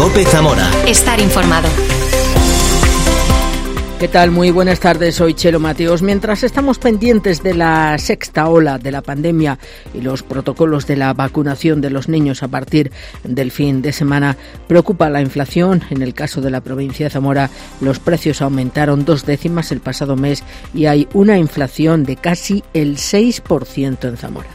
COPE Zamora. Estar informado. ¿Qué tal? Muy buenas tardes, soy Chelo Mateos. Mientras estamos pendientes de la sexta ola de la pandemia y los protocolos de la vacunación de los niños a partir del fin de semana, preocupa la inflación. En el caso de la provincia de Zamora, los precios aumentaron 2 décimas el pasado mes y hay una inflación de casi el 6% en Zamora.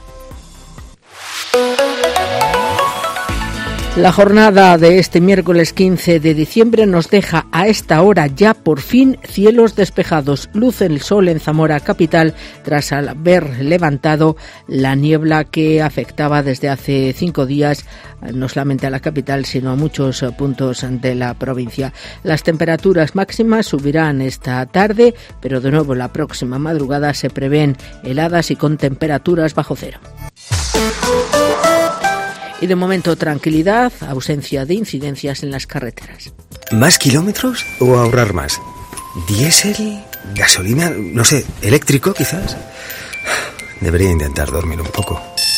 La jornada de este miércoles 15 de diciembre nos deja a esta hora ya por fin cielos despejados. Luce el sol en Zamora capital tras haber levantado la niebla que afectaba desde hace 5 días no solamente a la capital sino a muchos puntos de la provincia. Las temperaturas máximas subirán esta tarde, pero de nuevo la próxima madrugada se prevén heladas y con temperaturas bajo cero. Y de momento tranquilidad, ausencia de incidencias en las carreteras. ¿Más kilómetros o ahorrar más? ¿Diésel? ¿Gasolina? No sé, ¿eléctrico quizás? Debería intentar dormir un poco.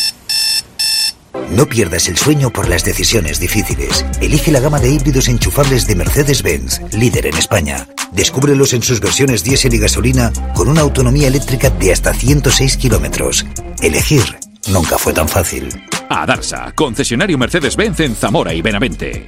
No pierdas el sueño por las decisiones difíciles. Elige la gama de híbridos enchufables de Mercedes-Benz, líder en España. Descúbrelos en sus versiones diésel y gasolina con una autonomía eléctrica de hasta 106 kilómetros. Elegir nunca fue tan fácil. Adarsa, concesionario Mercedes-Benz en Zamora y Benavente.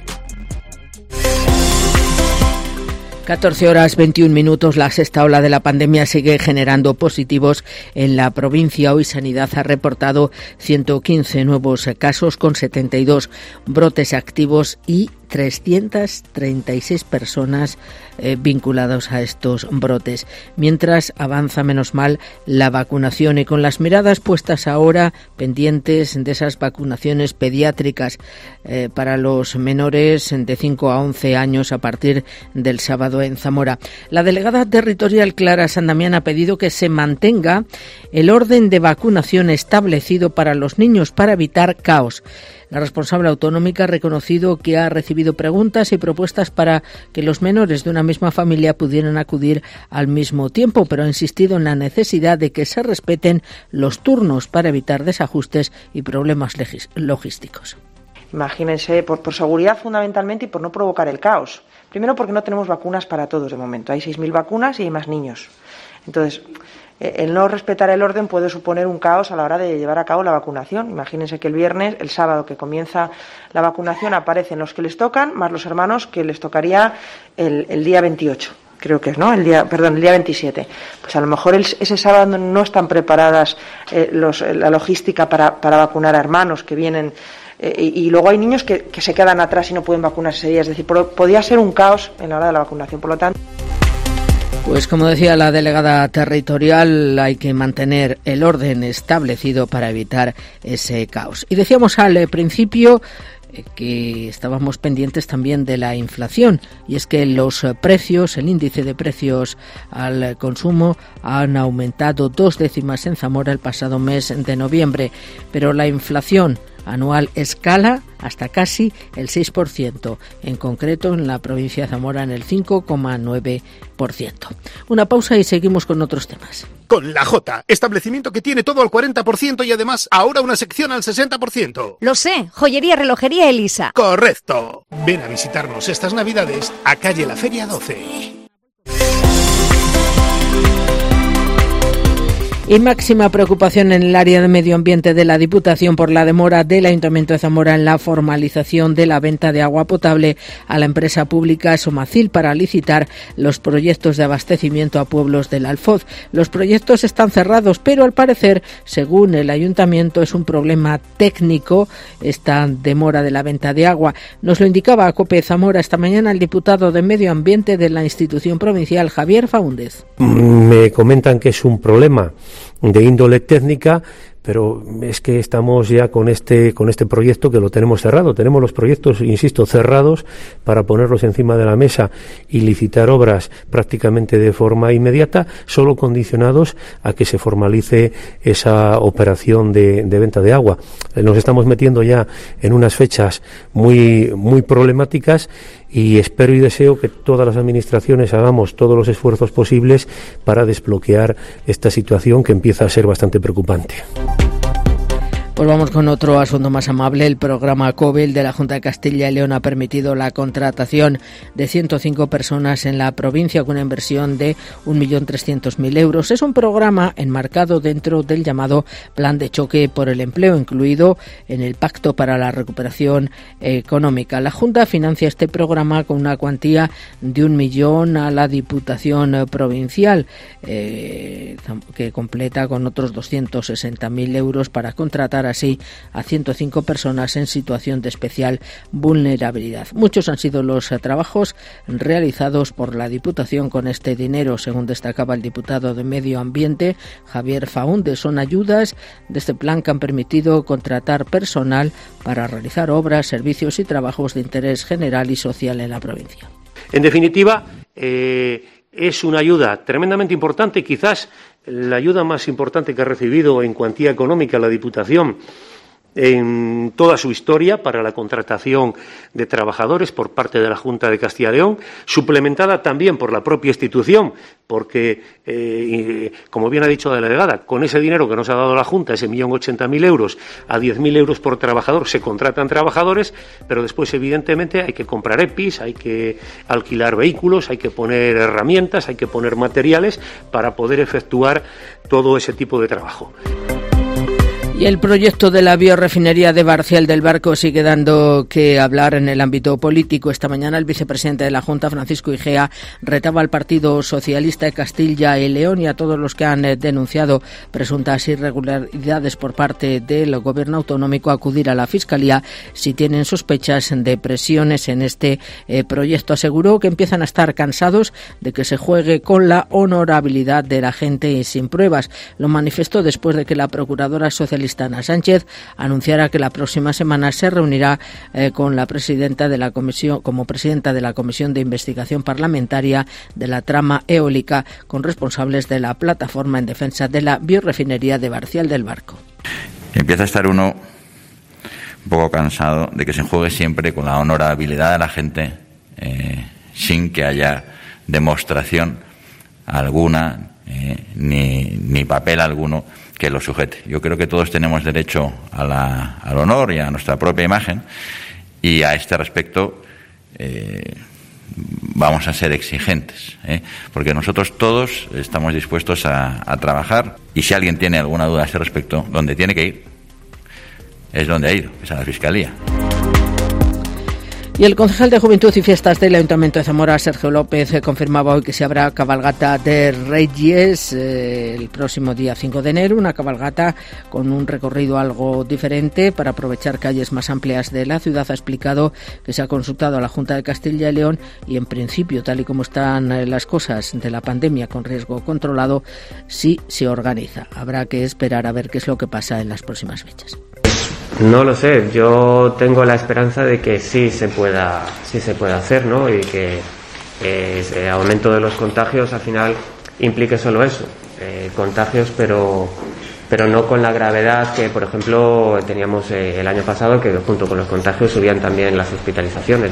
14:21. La sexta ola de la pandemia sigue generando positivos en la provincia. Hoy Sanidad ha reportado 115 nuevos casos con 72 brotes activos y 336 personas vinculadas a estos brotes. Mientras avanza, menos mal, la vacunación y con las miradas puestas ahora pendientes de esas vacunaciones pediátricas para los menores de 5 a 11 años a partir del sábado en Zamora. La delegada territorial Clara San Damián ha pedido que se mantenga el orden de vacunación establecido para los niños para evitar caos. La responsable autonómica ha reconocido que ha recibido preguntas y propuestas para que los menores de una misma familia pudieran acudir al mismo tiempo, pero ha insistido en la necesidad de que se respeten los turnos para evitar desajustes y problemas logísticos. Imagínense, por seguridad fundamentalmente y por no provocar el caos. Primero porque no tenemos vacunas para todos de momento. Hay 6.000 vacunas y hay más niños. Entonces, el no respetar el orden puede suponer un caos a la hora de llevar a cabo la vacunación. Imagínense que el sábado que comienza la vacunación, aparecen los que les tocan, más los hermanos que les tocaría el día 28. Creo que es, ¿no? El día 27. Pues a lo mejor ese sábado no están preparadas la logística para vacunar a hermanos que vienen. Y luego hay niños que se quedan atrás y no pueden vacunarse ese día. Es decir, podía ser un caos en la hora de la vacunación. Por lo tanto, pues como decía la delegada territorial, hay que mantener el orden establecido para evitar ese caos. Y decíamos al principio que estábamos pendientes también de la inflación, y es que los precios, el índice de precios al consumo han aumentado 2 décimas en Zamora el pasado mes de noviembre, pero la inflación anual escala hasta casi el 6%, en concreto en la provincia de Zamora en el 5,9%. Una pausa y seguimos con otros temas. Con La Jota, establecimiento que tiene todo al 40% y además ahora una sección al 60%. Lo sé, joyería, relojería Elisa. Correcto. Ven a visitarnos estas Navidades a calle La Feria 12. Y máxima preocupación en el área de medio ambiente de la Diputación por la demora del Ayuntamiento de Zamora en la formalización de la venta de agua potable a la empresa pública Somacil para licitar los proyectos de abastecimiento a pueblos del Alfoz. Los proyectos están cerrados, pero al parecer, según el Ayuntamiento, es un problema técnico esta demora de la venta de agua. Nos lo indicaba a COPE Zamora esta mañana el diputado de Medio Ambiente de la institución provincial, Javier Faúndez. Me comentan que es un problema de índole técnica, pero es que estamos ya con este proyecto que lo tenemos cerrado. Tenemos los proyectos, insisto, cerrados para ponerlos encima de la mesa y licitar obras prácticamente de forma inmediata, solo condicionados a que se formalice esa operación de venta de agua. Nos estamos metiendo ya en unas fechas muy problemáticas y espero y deseo que todas las administraciones hagamos todos los esfuerzos posibles para desbloquear esta situación que empieza a ser bastante preocupante. Pues vamos con otro asunto más amable. El programa COBEL de la Junta de Castilla y León ha permitido la contratación de 105 personas en la provincia con una inversión de 1.300.000 euros. Es un programa enmarcado dentro del llamado Plan de Choque por el Empleo, incluido en el Pacto para la Recuperación Económica. La Junta financia este programa con una cuantía de 1 millón a la Diputación Provincial, que completa con otros 260.000 euros para contratar así a 105 personas en situación de especial vulnerabilidad. Muchos han sido los trabajos realizados por la Diputación con este dinero, según destacaba el diputado de Medio Ambiente, Javier Faúndez. Son ayudas de este plan que han permitido contratar personal para realizar obras, servicios y trabajos de interés general y social en la provincia. En definitiva, es una ayuda tremendamente importante, quizás la ayuda más importante que ha recibido en cuantía económica la Diputación en toda su historia para la contratación de trabajadores por parte de la Junta de Castilla y León, suplementada también por la propia institución, porque, como bien ha dicho la delegada, con ese dinero que nos ha dado la Junta, ese 1.080.000 euros, a 10.000 euros por trabajador, se contratan trabajadores, pero después, evidentemente, hay que comprar EPIs, hay que alquilar vehículos, hay que poner herramientas, hay que poner materiales para poder efectuar todo ese tipo de trabajo. Y el proyecto de la biorefinería de Barcial del Barco sigue dando que hablar en el ámbito político. Esta mañana el vicepresidente de la Junta, Francisco Igea, retaba al Partido Socialista de Castilla y León y a todos los que han denunciado presuntas irregularidades por parte del Gobierno autonómico a acudir a la Fiscalía si tienen sospechas de presiones en este proyecto. Aseguró que empiezan a estar cansados de que se juegue con la honorabilidad de la gente sin pruebas. Lo manifestó después de que la procuradora socialista Ana Sánchez anunciara que la próxima semana se reunirá con la presidenta de la comisión, como presidenta de la Comisión de Investigación Parlamentaria de la trama eólica, con responsables de la plataforma en defensa de la biorefinería de Barcial del Barco. Empieza a estar uno un poco cansado de que se juegue siempre con la honorabilidad de la gente, sin que haya demostración alguna, ni papel alguno que lo sujete. Yo creo que todos tenemos derecho al honor y a nuestra propia imagen, y a este respecto vamos a ser exigentes, porque nosotros todos estamos dispuestos a trabajar, y si alguien tiene alguna duda a este respecto, donde tiene que ir es donde ha ido, es a la Fiscalía. Y el concejal de Juventud y Fiestas del Ayuntamiento de Zamora, Sergio López, confirmaba hoy que se habrá cabalgata de Reyes el próximo día 5 de enero, una cabalgata con un recorrido algo diferente para aprovechar calles más amplias de la ciudad. Ha explicado que se ha consultado a la Junta de Castilla y León y, en principio, tal y como están las cosas de la pandemia con riesgo controlado, sí se organiza. Habrá que esperar a ver qué es lo que pasa en las próximas fechas. No lo sé, yo tengo la esperanza de que sí se pueda hacer, ¿no? Y que el aumento de los contagios al final implique solo eso, contagios, pero no con la gravedad que, por ejemplo, teníamos el año pasado, que junto con los contagios subían también las hospitalizaciones.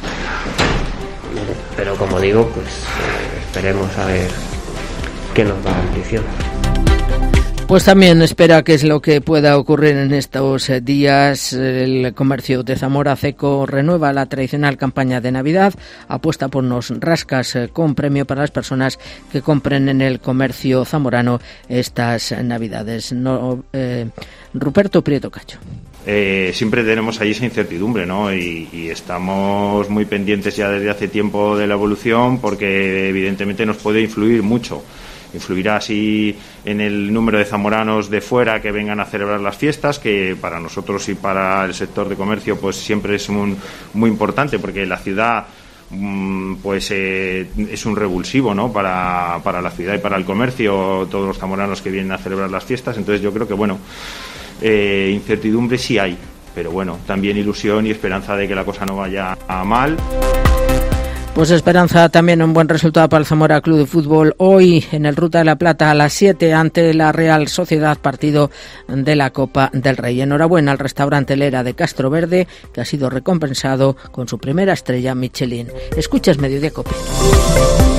Pero como digo, pues esperemos a ver qué nos va diciendo. Pues también espera qué es lo que pueda ocurrir en estos días. El comercio de Zamora Ceco renueva la tradicional campaña de Navidad, apuesta por unos rascas con premio para las personas que compren en el comercio zamorano estas Navidades. Ruperto Prieto Cacho. Siempre tenemos ahí esa incertidumbre, ¿no? Y estamos muy pendientes ya desde hace tiempo de la evolución, porque evidentemente nos puede influir mucho. Influirá así en el número de zamoranos de fuera que vengan a celebrar las fiestas, que para nosotros y para el sector de comercio pues siempre es muy importante, porque la ciudad pues es un revulsivo, ¿no? para la ciudad y para el comercio, todos los zamoranos que vienen a celebrar las fiestas. Entonces yo creo que incertidumbre sí hay, pero bueno, también ilusión y esperanza de que la cosa no vaya a mal. Pues esperanza también un buen resultado para el Zamora Club de Fútbol hoy en el Ruta de la Plata a las 7 ante la Real Sociedad, partido de la Copa del Rey. Enhorabuena al restaurante Lera de Castro Verde, que ha sido recompensado con su primera estrella Michelin. Escuchas Mediodía Cope.